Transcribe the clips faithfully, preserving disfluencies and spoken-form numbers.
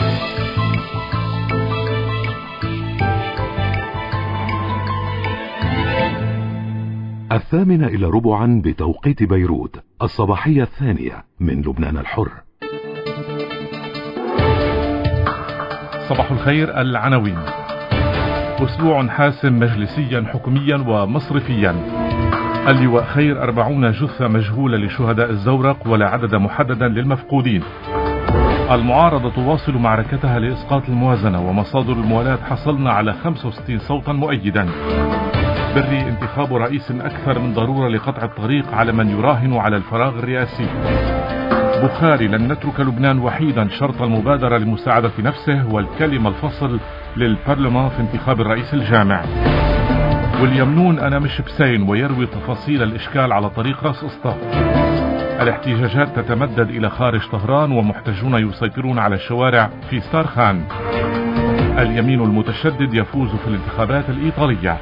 الثامنة إلى ربعا بتوقيت بيروت، الصباحية الثانية من لبنان الحر. صباح الخير. العناوين: أسبوع حاسم مجلسيا حكوميا ومصرفيا. اللواء خير: أربعون جثة مجهولة لشهداء الزورق ولا عدد محددا للمفقودين. المعارضة تواصل معركتها لإسقاط الموازنة ومصادر الموالاة حصلنا على خمسة وستين صوتا مؤيدا. بري: انتخاب رئيس أكثر من ضرورة لقطع الطريق على من يراهن على الفراغ الرئاسي. بخاري: لن نترك لبنان وحيدا، شرط المبادرة لمساعدة نفسه والكلمة الفصل للبرلمان في انتخاب الرئيس الجامع. واليمنون: أنا مش بسين، ويروي تفاصيل الإشكال على طريق راس اسطى. الاحتجاجات تتمدد إلى خارج طهران ومحتجون يسيطرون على الشوارع في ستارخان. اليمين المتشدد يفوز في الانتخابات الإيطالية.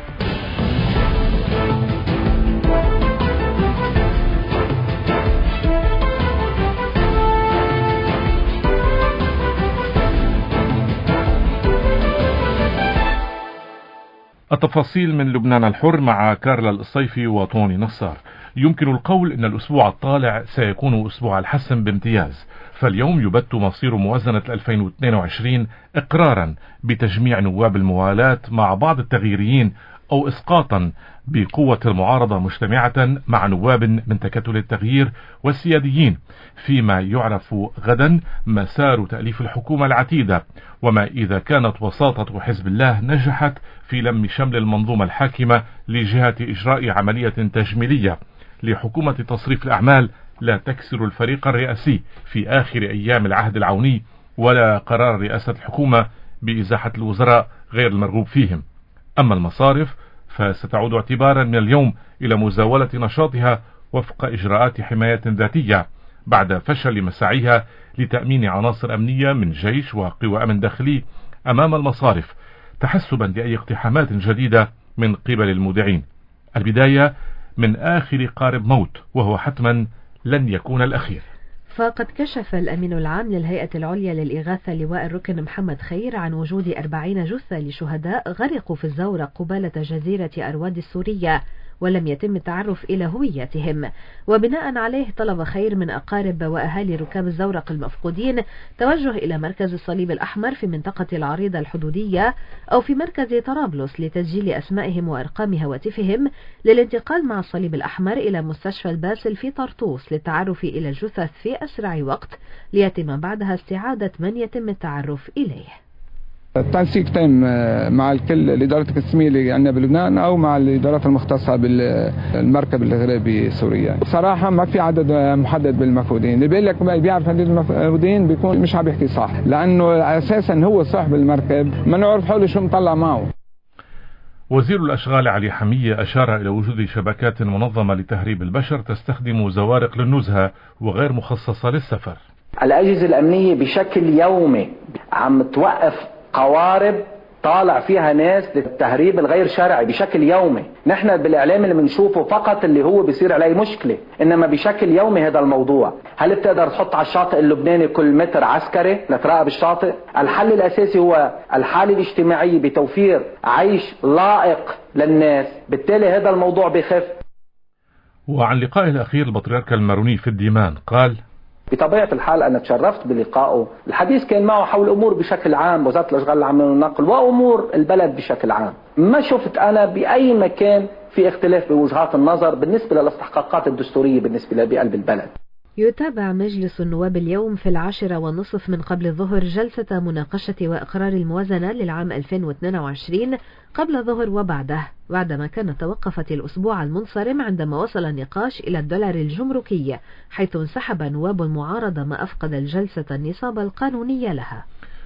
التفاصيل من لبنان الحر مع كارلا الصيفي وطوني نصار. يمكن القول ان الاسبوع الطالع سيكون اسبوع الحسم بامتياز، فاليوم يبت مصير موازنة ألفين واثنين وعشرين اقرارا بتجميع نواب الموالاة مع بعض التغييريين او اسقاطا بقوة المعارضة مجتمعة مع نواب من تكتل التغيير والسياديين، فيما يعرف غدا مسار تأليف الحكومة العتيدة، وما إذا كانت وساطة حزب الله نجحت في لم شمل المنظومة الحاكمة لجهة إجراء عملية تجميلية لحكومة تصريف الأعمال لا تكسر الفريق الرئاسي في آخر أيام العهد العوني، ولا قرار رئاسة الحكومة بإزاحة الوزراء غير المرغوب فيهم. أما المصارف فستعود اعتبارا من اليوم إلى مزاولة نشاطها وفق إجراءات حماية ذاتية بعد فشل مساعيها لتأمين عناصر أمنية من جيش وقوى أمن داخلي أمام المصارف، تحسبا لأي اقتحامات جديدة من قبل المودعين. البداية من آخر قارب موت، وهو حتما لن يكون الأخير. فقد كشف الأمين العام للهيئة العليا للإغاثة لواء الركن محمد خير عن وجود أربعين جثة لشهداء غرقوا في الزورق قبالة جزيرة أرواد السورية، ولم يتم التعرف إلى هويتهم. وبناء عليه طلب خير من أقارب وأهالي ركاب الزورق المفقودين توجه إلى مركز الصليب الأحمر في منطقة العريضة الحدودية أو في مركز طرابلس لتسجيل أسمائهم وأرقام هواتفهم، للانتقال مع الصليب الأحمر إلى مستشفى الباسل في طرطوس للتعرف إلى الجثث في أسرع وقت، ليتم بعدها استعادة من يتم التعرف إليه. التنسيق تم مع الكل، الإدارة القسمية اللي عندنا بلبنان أو مع الإدارات المختصة بالمركب الغريبي سوريا. صراحة ما في عدد محدد بالمفقودين، اللي بيقول لك بيعرف عدد المفقودين بيكون مش عم بيحكي صح، لأنه أساسا هو صاحب المركب ما نعرف حوله شو مطلع معه. وزير الأشغال علي حمية أشار إلى وجود شبكات منظمة لتهريب البشر تستخدم زوارق للنزهة وغير مخصصة للسفر. الأجهزة الأمنية بشكل يومي عم توقف قوارب طالع فيها ناس للتهريب الغير شرعي بشكل يومي. نحن بالإعلام اللي بنشوفه فقط اللي هو بيصير عليه مشكلة، إنما بشكل يومي هذا الموضوع. هل بتقدر تحط على الشاطئ اللبناني كل متر عسكري لتراقب الشاطئ؟ الحل الأساسي هو الحالة الاجتماعية بتوفير عيش لائق للناس، بالتالي هذا الموضوع بخف. وعن لقائه الأخير البطريرك الماروني في الديمان قال: بطبيعة الحال أنا تشرفت بلقائه، الحديث كان معه حول أمور بشكل عام، وزارة الأشغال العامة والنقل وأمور البلد بشكل عام. ما شفت أنا بأي مكان في اختلاف بوجهات النظر بالنسبة للاستحقاقات الدستورية بالنسبة لقلب البلد. يتابع مجلس النواب اليوم في العاشرة والنصف من قبل الظهر جلسة مناقشة وإقرار الموازنة للعام ألفين واثنين وعشرين قبل الظهر وبعده، بعدما كانت توقفت الأسبوع المنصرم عندما وصل النقاش إلى الدولار الجمركي، حيث انسحب نواب المعارضة ما أفقد الجلسة النصاب القانوني لها.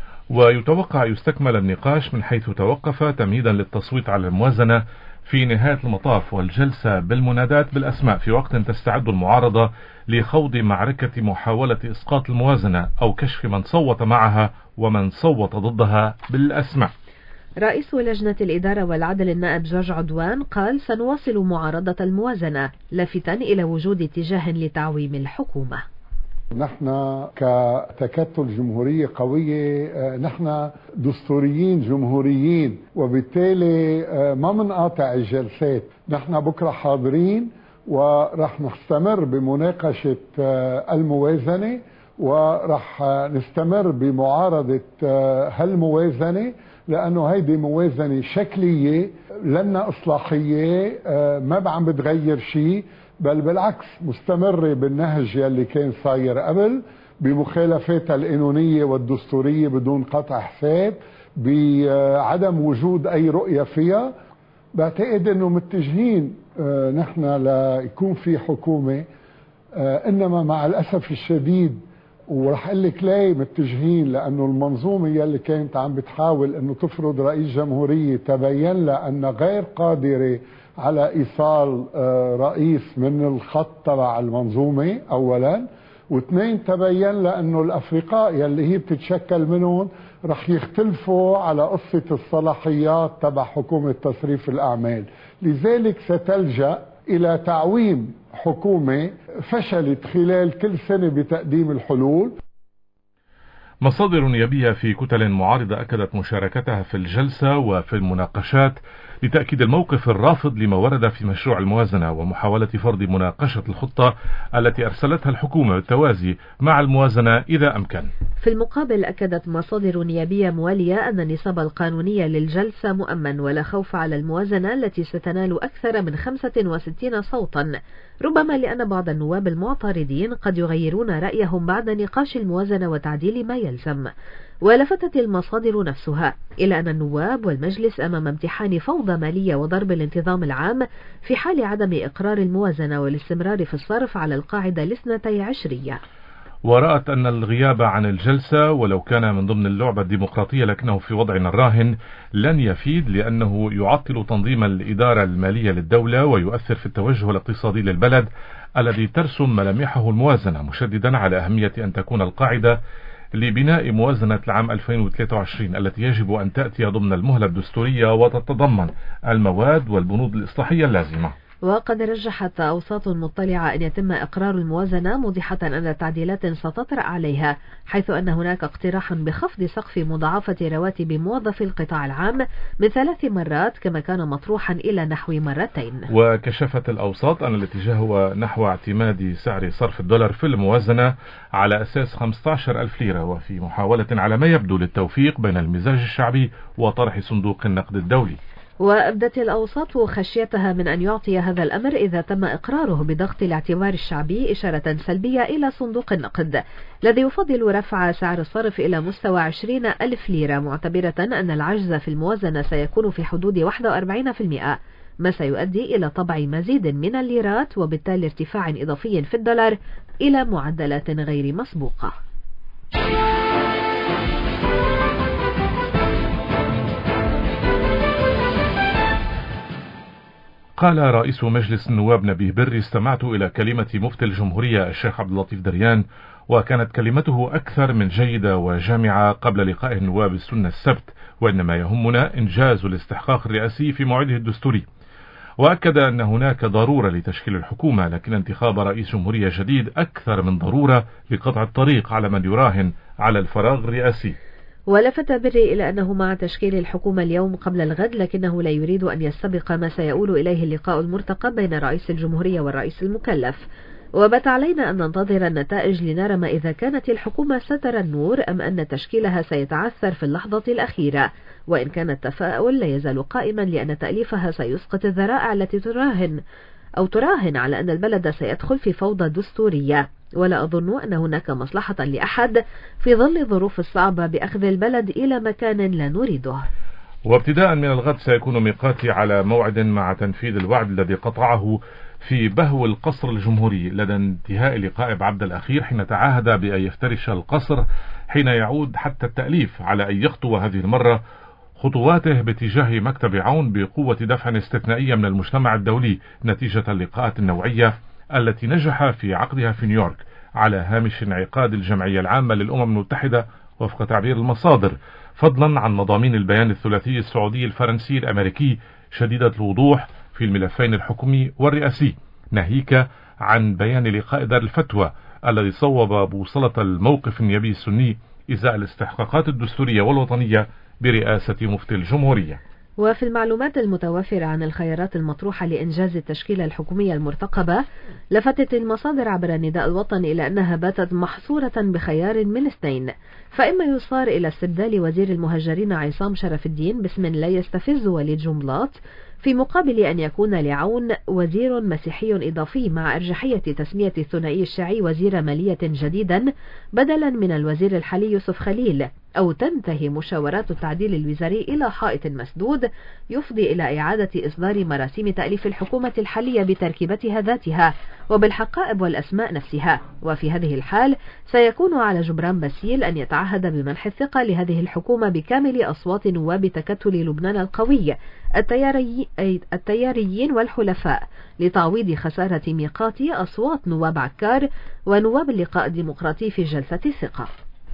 ويتوقع يستكمل النقاش من حيث توقف تمهيدا للتصويت على الموازنة في نهاية المطاف والجلسة بالمنادات بالأسماء، في وقت تستعد المعارضة لخوض معركة محاولة إسقاط الموازنة أو كشف من صوت معها ومن صوت ضدها بالأسماء. رئيس لجنة الإدارة والعدل النائب جورج عدوان قال: سنواصل معارضة الموازنة، لافتا إلى وجود اتجاه لتعويم الحكومة. نحن كتكتل جمهورية قوية، نحن دستوريين جمهوريين، وبالتالي ما منقاطع الجلسات. نحن بكرة حاضرين ورح نستمر بمناقشة الموازنة، ورح نستمر بمعارضة هالموازنة، لأنه هيدي موازنة شكلية لنا إصلاحية، ما عم بتغير شيء، بل بالعكس مستمرة بالنهج يلي كان صاير قبل، بمخالفاتها القانونية والدستورية بدون قطع حساب، بعدم وجود أي رؤية فيها. بعتقد أنه متجهين نحن ليكون في حكومة، إنما مع الأسف الشديد ورح اقول لك ليه متجهين، لانه المنظومه يلي كانت عم بتحاول انه تفرض رئيس جمهوريه تبين لها انها غير قادره على ايصال رئيس من الخط تبع المنظومه اولا، واثنين تبين لها انه الافرقاء يلي هي بتتشكل منهم رح يختلفوا على قصه الصلاحيات تبع حكومه تصريف الاعمال، لذلك ستلجأ الى تعويم حكومة فشلت خلال كل سنة بتقديم الحلول. مصادر نيابية في كتل معارضة أكدت مشاركتها في الجلسة وفي المناقشات لتأكيد الموقف الرافض لما ورد في مشروع الموازنة ومحاولة فرض مناقشة الخطة التي أرسلتها الحكومة بالتوازي مع الموازنة إذا أمكن. في المقابل أكدت مصادر نيابية موالية أن النصاب القانوني للجلسة مؤمن ولا خوف على الموازنة التي ستنال أكثر من خمسة وستين صوتا، ربما لأن بعض النواب المعترضين قد يغيرون رأيهم بعد نقاش الموازنة وتعديل ما يلزم. ولفتت المصادر نفسها إلى أن النواب والمجلس أمام امتحان فوضى مالية وضرب الانتظام العام في حال عدم إقرار الموازنة والاستمرار في الصرف على القاعدة الاثنتي عشرية. ورأت أن الغياب عن الجلسة ولو كان من ضمن اللعبة الديمقراطية لكنه في وضعنا الراهن لن يفيد، لأنه يعطل تنظيم الإدارة المالية للدولة ويؤثر في التوجه الاقتصادي للبلد الذي ترسم ملامحه الموازنة، مشددا على أهمية أن تكون القاعدة لبناء موازنة العام ألفين وثلاثة وعشرين التي يجب أن تأتي ضمن المهلة الدستورية وتتضمن المواد والبنود الإصلاحية اللازمة. وقد رجحت أوساط مطلعة أن يتم إقرار الموازنة، موضحة أن تعديلات ستطرأ عليها، حيث أن هناك اقتراح بخفض سقف مضاعفة رواتب موظفي القطاع العام من ثلاث مرات كما كان مطروحا إلى نحو مرتين. وكشفت الأوساط أن الاتجاه هو نحو اعتماد سعر صرف الدولار في الموازنة على أساس خمسة عشر ألف ليرة، وفي محاولة على ما يبدو للتوفيق بين المزاج الشعبي وطرح صندوق النقد الدولي. وأبدت الأوساط خشيتها من أن يعطي هذا الأمر إذا تم إقراره بضغط الاعتبار الشعبي إشارة سلبية إلى صندوق النقد الذي يفضل رفع سعر الصرف إلى مستوى عشرين ألف ليرة، معتبرة أن العجز في الموازنة سيكون في حدود واحد وأربعين بالمئة، ما سيؤدي إلى طبع مزيد من الليرات وبالتالي ارتفاع إضافي في الدولار إلى معدلات غير مسبوقة. قال رئيس مجلس النواب نبيه بري: استمعت إلى كلمة مفتي الجمهورية الشيخ عبد اللطيف دريان، وكانت كلمته أكثر من جيدة وجامعة قبل لقاء النواب السنة السبت، وإنما يهمنا إنجاز الاستحقاق الرئاسي في موعده الدستوري. وأكد أن هناك ضرورة لتشكيل الحكومة، لكن انتخاب رئيس جمهورية جديد أكثر من ضرورة لقطع الطريق على من يراهن على الفراغ الرئاسي. ولفت بري إلى أنه مع تشكيل الحكومة اليوم قبل الغد، لكنه لا يريد أن يستبق ما سيؤول إليه اللقاء المرتقب بين رئيس الجمهورية والرئيس المكلف. وبات علينا أن ننتظر النتائج لنرى ما إذا كانت الحكومة سترى النور أم أن تشكيلها سيتعثر في اللحظة الأخيرة، وإن كان التفاؤل لا يزال قائما لأن تأليفها سيسقط الذرائع التي تراهن أو تراهن على أن البلد سيدخل في فوضى دستورية. ولا أظن أن هناك مصلحة لأحد في ظل الظروف الصعبة بأخذ البلد إلى مكان لا نريده. وابتداء من الغد سيكون ميقاتي على موعد مع تنفيذ الوعد الذي قطعه في بهو القصر الجمهوري لدى انتهاء لقاء بعبد الأخير، حين تعاهد بأن يفترش القصر حين يعود حتى التأليف، على أن يخطو هذه المرة خطواته باتجاه مكتب عون بقوة دفع استثنائية من المجتمع الدولي نتيجة اللقاءات النوعية التي نجح في عقدها في نيويورك على هامش انعقاد الجمعية العامة للأمم المتحدة وفق تعبير المصادر، فضلا عن مضامين البيان الثلاثي السعودي الفرنسي الأمريكي شديدة الوضوح في الملفين الحكومي والرئاسي، ناهيك عن بيان لقاء دار الفتوى الذي صوب بوصلة الموقف النيابي السني إزاء الاستحقاقات الدستورية والوطنية برئاسة مفتي الجمهورية. وفي المعلومات المتوافرة عن الخيارات المطروحة لإنجاز التشكيلة الحكومية المرتقبة، لفتت المصادر عبر النداء الوطني إلى أنها باتت محصورة بخيار من اثنين، فإما يصار إلى استبدال وزير المهجرين عصام شرف الدين باسم لا يستفز وليد جنبلاط، في مقابل أن يكون لعون وزير مسيحي إضافي، مع أرجحية تسمية الثنائي الشيعي وزير مالية جديدا بدلا من الوزير الحالي يوسف خليل، أو تنتهي مشاورات التعديل الوزاري إلى حائط مسدود يفضي إلى إعادة إصدار مراسيم تأليف الحكومة الحالية بتركيبتها ذاتها وبالحقائب والأسماء نفسها. وفي هذه الحال سيكون على جبران باسيل أن يتعهد بمنح الثقة لهذه الحكومة بكامل أصوات نواب تكتل لبنان القوي التياري التياريين والحلفاء، لتعويض خسارة ميقات أصوات نواب عكار ونواب اللقاء الديمقراطي في جلسة الثقة.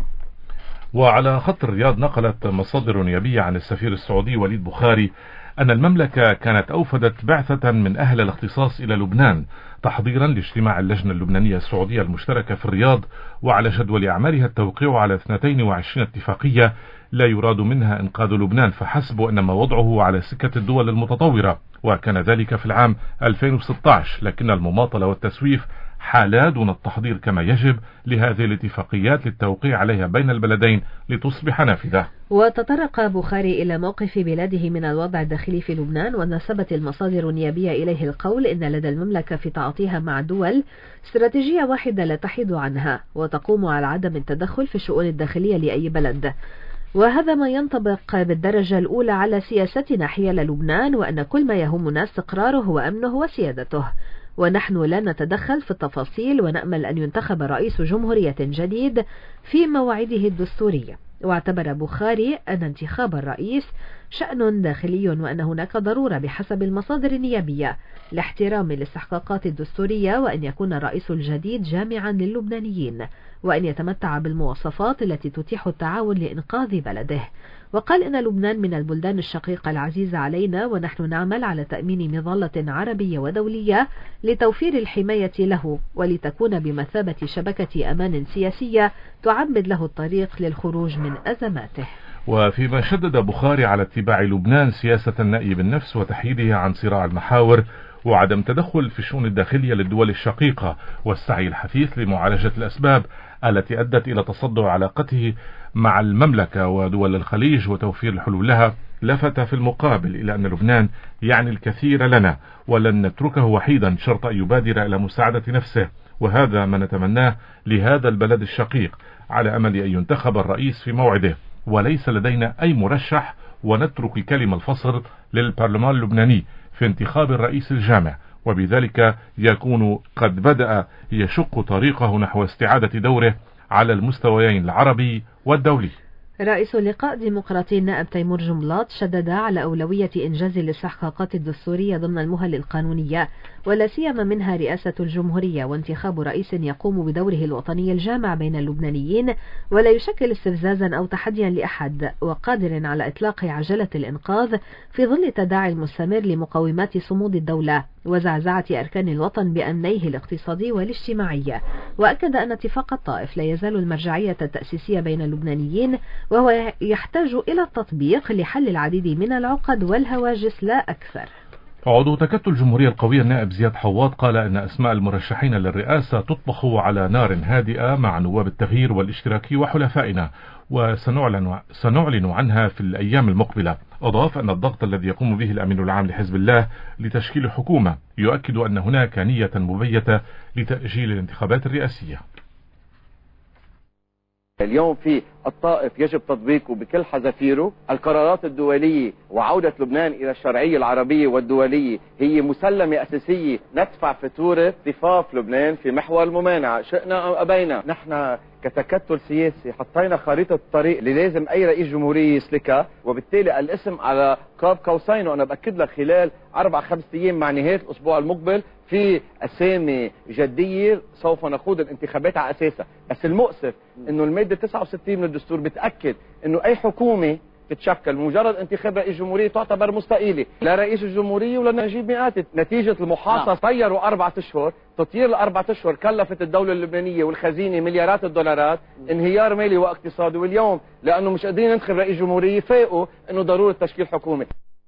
وعلى خط الرياض، نقلت مصادر نيابية عن السفير السعودي وليد بخاري أن المملكة كانت أوفدت بعثة من أهل الاختصاص إلى لبنان تحضيرا لاجتماع اللجنة اللبنانية السعودية المشتركة في الرياض، وعلى جدول أعمالها التوقيع على اثنتين وعشرين اتفاقية لا يراد منها إنقاذ لبنان فحسب، وإنما وضعه على سكة الدول المتطورة، وكان ذلك في العام ألفين وستة عشر، لكن المماطلة والتسويف حالا دون التحضير كما يجب لهذه الاتفاقيات للتوقيع عليها بين البلدين لتصبح نافذة. وتطرق بخاري إلى موقف بلاده من الوضع الداخلي في لبنان، ونسبت المصادر النيابية إليه القول إن لدى المملكة في تعاطيها مع دول استراتيجية واحدة لا تحيد عنها، وتقوم على عدم التدخل في الشؤون الداخلية لأي بلد، وهذا ما ينطبق بالدرجة الأولى على سياستنا حيال لبنان، وأن كل ما يهمنا استقراره وأمنه وسيادته، ونحن لا نتدخل في التفاصيل، ونأمل أن ينتخب رئيس جمهورية جديد في مواعيده الدستورية. واعتبر بخاري أن انتخاب الرئيس شأن داخلي، وأن هناك ضرورة بحسب المصادر النيابية لاحترام الاستحقاقات الدستورية، وأن يكون الرئيس الجديد جامعا للبنانيين، وأن يتمتع بالمواصفات التي تتيح التعاون لإنقاذ بلده. وقال إن لبنان من البلدان الشقيقة العزيزة علينا، ونحن نعمل على تأمين مظلة عربية ودولية لتوفير الحماية له، ولتكون بمثابة شبكة أمان سياسية تعبد له الطريق للخروج من أزماته. وفيما شدد بخاري على اتباع لبنان سياسة النأي بالنفس وتحييده عن صراع المحاور وعدم تدخل في الشؤون الداخلية للدول الشقيقة، والسعي الحثيث لمعالجة الأسباب التي أدت إلى تصدع علاقته مع المملكة ودول الخليج وتوفير الحلول لها، لفت في المقابل إلى أن لبنان يعني الكثير لنا، ولن نتركه وحيدا شرط أن يبادر إلى مساعدة نفسه، وهذا ما نتمناه لهذا البلد الشقيق، على أمل أن ينتخب الرئيس في موعده، وليس لدينا أي مرشح، ونترك الكلمة الفصل للبرلمان اللبناني في انتخاب الرئيس الجامع، وبذلك يكون قد بدأ يشق طريقه نحو استعادة دوره على المستويين العربي والدولي. رئيس اللقاء الديمقراطي النائب تيمور جنبلاط شدد على أولوية إنجاز الاستحقاقات الدستورية ضمن المهل القانونية، ولا سيما منها رئاسة الجمهورية، وانتخاب رئيس يقوم بدوره الوطني الجامع بين اللبنانيين، ولا يشكل استفزازا أو تحديا لأحد، وقادر على إطلاق عجلة الإنقاذ في ظل التداعي المستمر لمقومات صمود الدولة وزعزعة أركان الوطن بأمنيه الاقتصادي والاجتماعي. وأكد أن اتفاق الطائف لا يزال المرجعية التأسيسية بين اللبنانيين، وهو يحتاج إلى التطبيق لحل العديد من العقد والهواجس لا أكثر. عضو تكتل الجمهورية القوية النائب زياد حواط قال إن أسماء المرشحين للرئاسة تطبخ على نار هادئة مع نواب التغيير والاشتراكي وحلفائنا، وسنعلن سنعلن عنها في الأيام المقبلة. أضاف أن الضغط الذي يقوم به الأمين العام لحزب الله لتشكيل حكومة يؤكد أن هناك نية مبيتة لتأجيل الانتخابات الرئاسية. اليوم في الطائف يجب تطبيقه بكل حذافيره. القرارات الدولية وعودة لبنان إلى الشرعية العربية والدولية هي مسلمة أساسية ندفع فاتورة اصطفاف لبنان في محور الممانعة، شئنا أو أبينا. نحن كتكتل سياسي حطينا خريطة الطريق اللي لازم أي رئيس جمهورية يسلكها، وبالتالي الاسم على قاب قوسين، وأنا بأكد لك خلال أربع خمس أيام مع نهاية الأسبوع المقبل في أسامي جدية سوف نخوض الانتخابات على أساسها. بس المؤسف إنه المادة تسعة وستين من الدستور بتأكد إنه أي حكومة تتشكل. مجرد انتخاب رئيس جمهورية تعتبر مستقيلة، لا رئيس الجمهورية ولا نجيب مئات. نتيجة المحاصصة طيروا أربعة أشهر، تطير الأربعة أشهر كلفت الدولة اللبنانية والخزينة مليارات الدولارات، انهيار مالي واقتصادي. واليوم لأنه مش قادرين ننتخب رئيس جمهورية فاقوا إنه ضرورة تشكيل حكومة.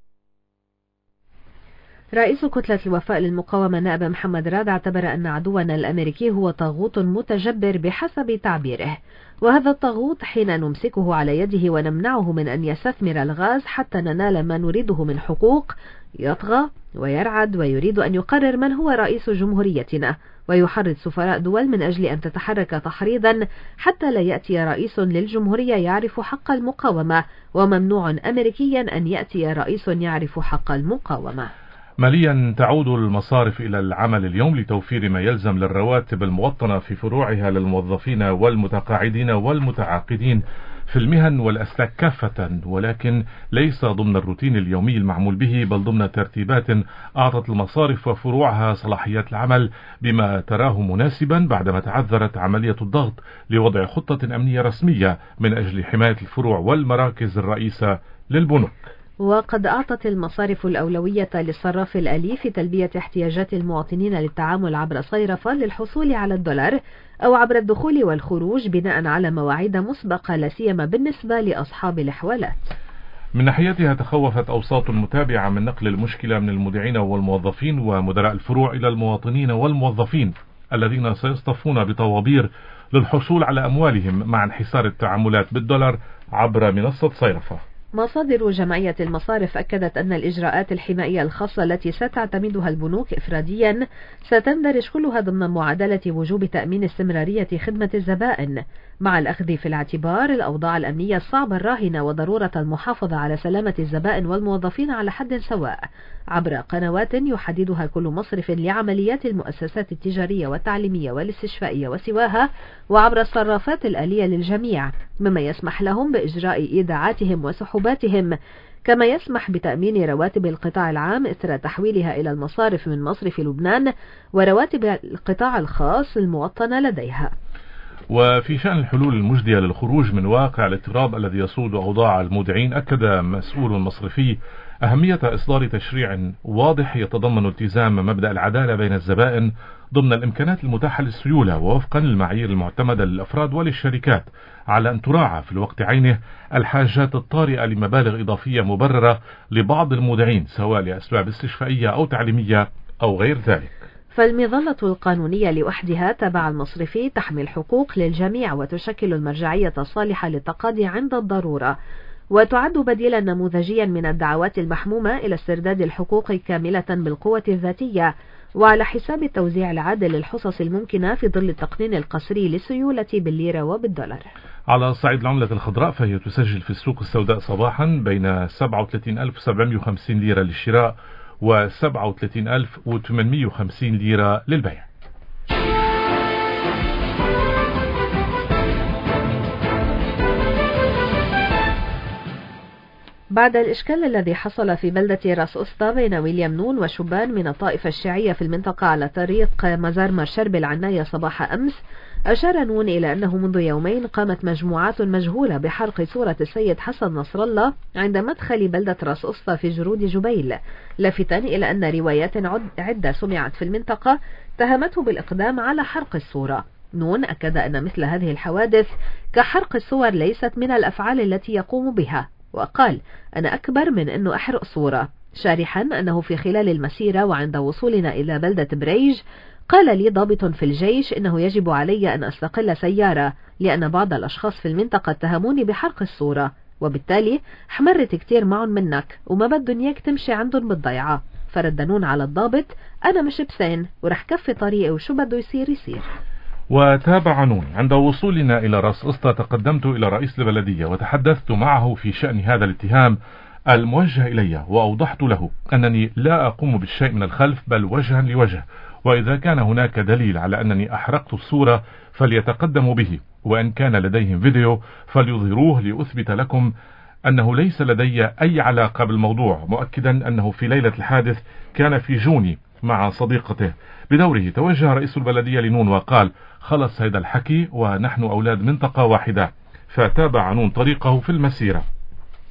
رئيس كتلة الوفاء للمقاومة نائب محمد راد اعتبر أن عدونا الأمريكي هو طاغوت متجبر بحسب تعبيره، وهذا الطاغوت حين نمسكه على يده ونمنعه من أن يستثمر الغاز حتى ننال ما نريده من حقوق يطغى ويرعد ويريد أن يقرر من هو رئيس جمهوريتنا، ويحرض سفراء دول من أجل أن تتحرك تحريضا حتى لا يأتي رئيس للجمهورية يعرف حق المقاومة، وممنوع أمريكيا أن يأتي رئيس يعرف حق المقاومة. ماليا تعود المصارف إلى العمل اليوم لتوفير ما يلزم للرواتب الموطنة في فروعها للموظفين والمتقاعدين والمتعاقدين في المهن والأسلاك كافة، ولكن ليس ضمن الروتين اليومي المعمول به، بل ضمن ترتيبات أعطت المصارف وفروعها صلاحيات العمل بما تراه مناسبا بعدما تعذرت عملية الضغط لوضع خطة أمنية رسمية من أجل حماية الفروع والمراكز الرئيسة للبنوك. وقد أعطت المصارف الأولوية للصراف الآلي في تلبية احتياجات المواطنين للتعامل عبر صيرفة للحصول على الدولار أو عبر الدخول والخروج بناء على مواعيد مسبقة، لا سيما بالنسبة لأصحاب الحوالات. من ناحيتها تخوفت أوساط متابعة من نقل المشكلة من المودعين والموظفين ومدراء الفروع إلى المواطنين والموظفين الذين سيصطفون بطوابير للحصول على أموالهم مع انحسار التعاملات بالدولار عبر منصة صيرفة. مصادر جمعية المصارف أكدت أن الإجراءات الحمائية الخاصة التي ستعتمدها البنوك إفراديا ستندرج كلها ضمن معادلة وجوب تأمين استمرارية خدمة الزبائن، مع الأخذ في الاعتبار الأوضاع الأمنية الصعبة الراهنة وضرورة المحافظة على سلامة الزبائن والموظفين على حد سواء عبر قنوات يحددها كل مصرف لعمليات المؤسسات التجارية والتعليمية والاستشفائية وسواها، وعبر الصرافات الآلية للجميع، مما يسمح لهم بإجراء إيداعاتهم وسحوباتهم، كما يسمح بتأمين رواتب القطاع العام إثر تحويلها إلى المصارف من مصرف لبنان ورواتب القطاع الخاص الموطنة لديها. وفي شأن الحلول المجدية للخروج من واقع الاضطراب الذي يسود أوضاع المودعين، أكد مسؤول مصرفي أهمية إصدار تشريع واضح يتضمن التزام مبدأ العدالة بين الزبائن ضمن الإمكانات المتاحة للسيولة ووفقا للمعايير المعتمدة للأفراد وللشركات، على أن تراعى في الوقت عينه الحاجات الطارئة لمبالغ إضافية مبررة لبعض المودعين سواء لأسباب استشفائية أو تعليمية أو غير ذلك. فالمظلة القانونية لوحدها تبع المصرفي تحمل حقوق للجميع وتشكل المرجعية الصالحة للتقاضي عند الضرورة، وتعد بديلا نموذجيا من الدعوات المحمومة إلى استرداد الحقوق كاملة بالقوة الذاتية وعلى حساب التوزيع العادل للحصص الممكنة في ظل التقنين القسري للسيولة بالليرة وبالدولار. على صعيد العملة الخضراء فهي تسجل في السوق السوداء صباحا بين سبعة وثلاثين ألف وسبعمائة وخمسين ليرة للشراء و سبعة وثلاثين ألف وثمانمائة وخمسين ليرة للبيع. بعد الإشكال الذي حصل في بلدة راس أسطى بين ويليام نون وشبان من الطائفة الشيعية في المنطقة على طريق مزار مرشر بالعناية صباح أمس، أشار نون إلى أنه منذ يومين قامت مجموعات مجهولة بحرق صورة السيد حسن نصر الله عند مدخل بلدة راس أسطى في جرود جبيل، لافتا إلى أن روايات عدة سمعت في المنطقة اتهمته بالإقدام على حرق الصورة. نون أكد أن مثل هذه الحوادث كحرق الصور ليست من الأفعال التي يقوم بها، وقال: أنا أكبر من أنه أحرق صورة، شارحا أنه في خلال المسيرة وعند وصولنا إلى بلدة بريج قال لي ضابط في الجيش إنه يجب علي أن أستقل سيارة لأن بعض الأشخاص في المنطقة اتهموني بحرق الصورة، وبالتالي حمرت كتير معهم منك وما بدهم إياك تمشي عندهم بالضيعة. فرد نون على الضابط: أنا مش بسين ورح كفي طريقي وشو بده يصير يصير. وتابع نون: عند وصولنا إلى راس أسطى تقدمت إلى رئيس البلدية وتحدثت معه في شأن هذا الاتهام الموجه إلي، وأوضحت له أنني لا أقوم بالشيء من الخلف بل وجها لوجه، وإذا كان هناك دليل على أنني أحرقت الصورة فليتقدموا به، وإن كان لديهم فيديو فليظهروه لأثبت لكم أنه ليس لدي أي علاقة بالموضوع، مؤكدا أنه في ليلة الحادث كان في جوني مع صديقته. بدوره توجه رئيس البلدية لنون وقال: خلص هذا الحكي ونحن أولاد منطقة واحدة، فتابع نون طريقه في المسيرة.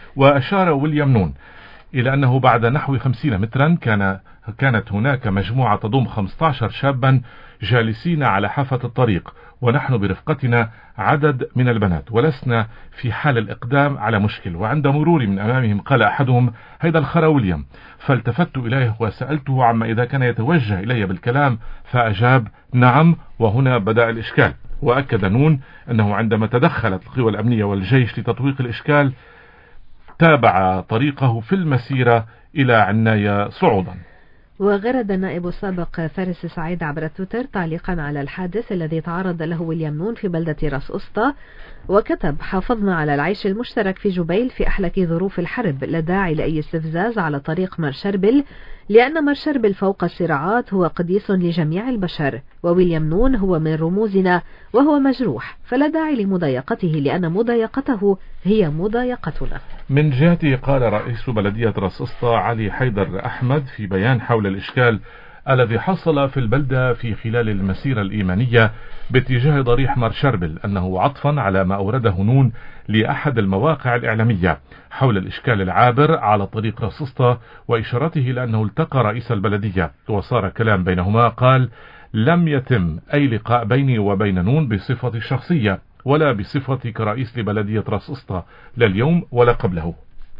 وأشار ويليام نون إلى أنه بعد نحو خمسين مترا كان كانت هناك مجموعة تضم خمسة عشر شابا جالسين على حافة الطريق، ونحن برفقتنا عدد من البنات ولسنا في حال الإقدام على مشكل. وعند مروري من أمامهم قال أحدهم: هيدا الخرا ويليام. فالتفت إليه وسألته عما إذا كان يتوجه إلي بالكلام، فأجاب: نعم. وهنا بدأ الإشكال. وأكد نون أنه عندما تدخلت القوى الأمنية والجيش لتطويق الإشكال تابع طريقه في المسيرة إلى عناية صعودا. وغرد النائب السابق فارس سعيد عبر تويتر تعليقا على الحادث الذي تعرض له ويليام نون في بلدة راس أسطى، وكتب: حافظنا على العيش المشترك في جبيل في أحلك ظروف الحرب، لا داعي لأي استفزاز على طريق مرشربل، لأن مرشربل فوق الصراعات هو قديس لجميع البشر، وويليام نون هو من رموزنا وهو مجروح، فلا داعي لمضايقته لأن مضايقته هي مضايقتنا. من جهته قال رئيس بلدية راس أسطى علي حيدر أحمد في بيان حول الإشكال الذي حصل في البلدة في خلال المسيرة الإيمانية باتجاه ضريح مرشربل أنه عطفا على ما أورده نون لأحد المواقع الإعلامية حول الإشكال العابر على طريق راس أسطى، وإشارته لأنه التقى رئيس البلدية وصار كلام بينهما، قال: لم يتم أي لقاء بيني وبين نون بصفتي الشخصية ولا بصفتي كرئيس لبلدية راس أسطى، لا اليوم ولا قبله.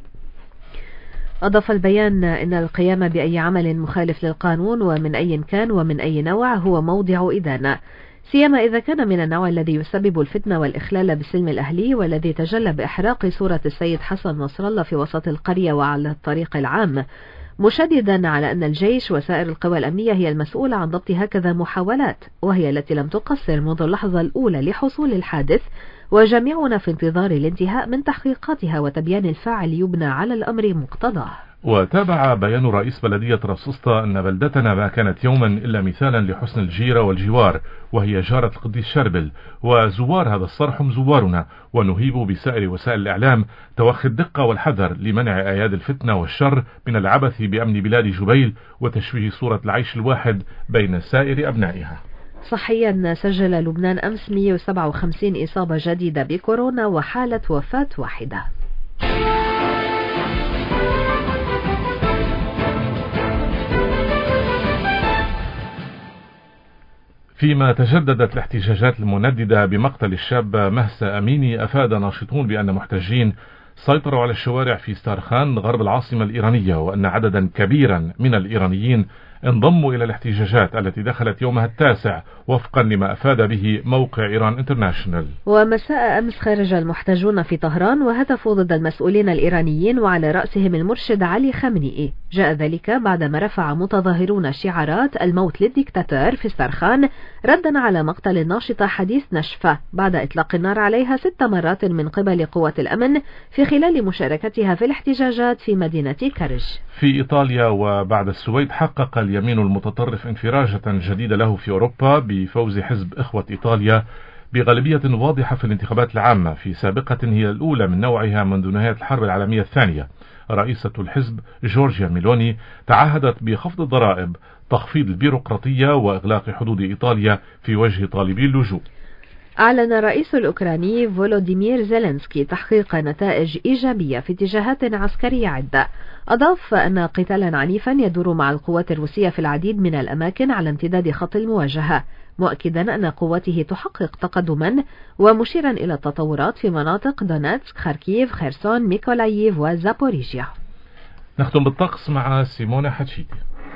أضاف البيان أن القيام بأي عمل مخالف للقانون ومن أي كان ومن أي نوع هو موضع إدانة، سيما إذا كان من النوع الذي يسبب الفتنة والإخلال بالسلم الأهلي، والذي تجلى بإحراق صورة السيد حسن نصر الله في وسط القرية وعلى الطريق العام، مشددا على أن الجيش وسائر القوى الأمنية هي المسؤولة عن ضبط هكذا محاولات، وهي التي لم تقصر منذ اللحظة الأولى لحصول الحادث، وجميعنا في انتظار الانتهاء من تحقيقاتها وتبيان الفاعل يبنى على الأمر مقتضاه. وتابع بيان رئيس بلدية راس أسطى أن بلدتنا ما كانت يوما إلا مثالا لحسن الجيرة والجوار، وهي جارة القديس شربل، وزوار هذا الصرح هم زوارنا، ونهيب بسائر وسائل الإعلام توخي الدقة والحذر لمنع أياد الفتنة والشر من العبث بأمن بلاد جبيل وتشويه صورة العيش الواحد بين سائر أبنائها. صحيا سجل لبنان أمس مئة وسبعة وخمسين إصابة جديدة بكورونا وحالة وفاة واحدة. فيما تجددت الاحتجاجات المنددة بمقتل الشابة مهسا أميني، أفاد ناشطون بأن محتجين سيطروا على الشوارع في ستارخان غرب العاصمة الإيرانية، وأن عددا كبيرا من الإيرانيين انضموا إلى الاحتجاجات التي دخلت يومها التاسع وفقا لما أفاد به موقع إيران انترناشنال. ومساء أمس خرج المحتجون في طهران وهتفوا ضد المسؤولين الإيرانيين وعلى رأسهم المرشد علي خامنئي. جاء ذلك بعدما رفع متظاهرون شعارات الموت للديكتاتور في ستارخان ردا على مقتل الناشطة حديث نشفة بعد إطلاق النار عليها ست مرات من قبل قوات الأمن في خلال مشاركتها في الاحتجاجات في مدينة كرج. في إيطاليا وبعد السويد حقق اليمين المتطرف انفراجة جديدة له في أوروبا بفوز حزب إخوة إيطاليا بغالبية واضحة في الانتخابات العامة في سابقة هي الأولى من نوعها منذ نهاية الحرب العالمية الثانية. رئيسة الحزب جورجيا ميلوني تعهدت بخفض الضرائب، تخفيض البيروقراطية وإغلاق حدود إيطاليا في وجه طالبي اللجوء. أعلن الرئيس الأوكراني فولوديمير زيلينسكي تحقيق نتائج إيجابية في اتجاهات عسكرية عدة. أضاف أن قتالا عنيفا يدور مع القوات الروسية في العديد من الأماكن على امتداد خط المواجهة، مؤكدا أن قواته تحقق تقدما ومشيرا إلى التطورات في مناطق دونيتسك، خاركيف، خيرسون، ميكولاييف وزابوريجيا. نختم بالطقس مع سيمونة حتشيتي.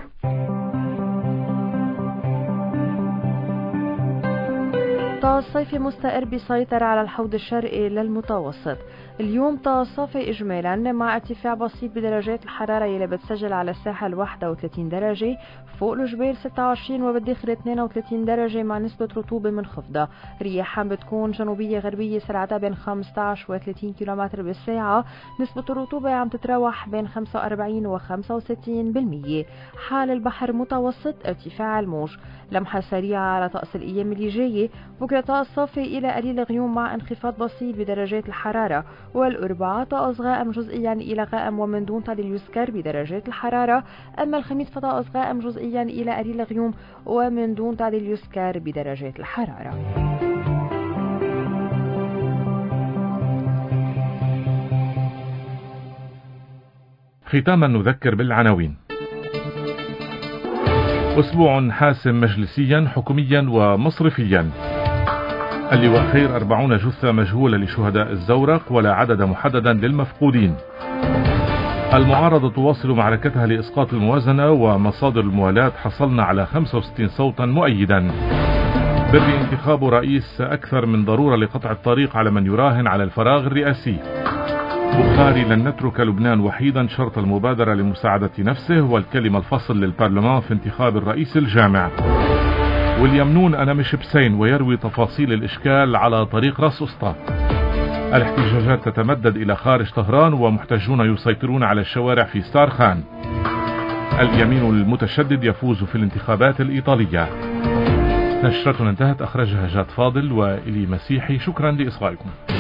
طقس صيفي مستقر بيسيطر على الحوض الشرقي للمتوسط. اليوم طقس صافي إجمالا مع ارتفاع بسيط بدرجات الحرارة يلي بتسجل على الساحل واحد وثلاثين درجة، فوق الجبال ستة وعشرين وبالداخل اثنين وثلاثين درجة مع نسبة رطوبة منخفضة. رياح بتكون جنوبية غربية سرعتها بين خمسة عشر و ثلاثين كيلومتر بالساعة، نسبة الرطوبة عم تتراوح بين خمسة وأربعين و خمسة وستين بالمية. حال البحر متوسط، ارتفاع الموج. لمحة سريعة على طقس الأيام اللي جاية، بكرة طقس صافي إلى قليل غيوم مع انخفاض بسيط بدرجات الحرارة، والأربعاء طقس غائم جزئيا إلى غائم ومن دون تقليل يذكر بدرجات الحرارة، أما الخميس فطقس غائم جزئيا إلى قليل غيوم ومن دون تقليل يذكر بدرجات الحرارة. ختاما نذكر بالعناوين. أسبوع حاسم مجلسيا حكوميا ومصرفيا. اللواء خير أربعون جثة مجهولة لشهداء الزورق ولا عدد محددا للمفقودين. المعارضة تواصل معركتها لإسقاط الموازنة ومصادر الموالاة، حصلنا على خمسة وستين صوتا مؤيدا. بري انتخاب رئيس أكثر من ضرورة لقطع الطريق على من يراهن على الفراغ الرئاسي. بخاري لن نترك لبنان وحيدا، شرط المبادرة لمساعدة نفسه والكلمة الفصل للبرلمان في انتخاب الرئيس الجامع. واليمنون أنا مش بسين ويروي تفاصيل الإشكال على طريق راس أسطى. الاحتجاجات تتمدد إلى خارج طهران ومحتجون يسيطرون على الشوارع في ستارخان. اليمين المتشدد يفوز في الانتخابات الإيطالية. نشرتنا انتهت، أخرجها جاد فاضل وإلي مسيحي. شكرا لإصغائكم.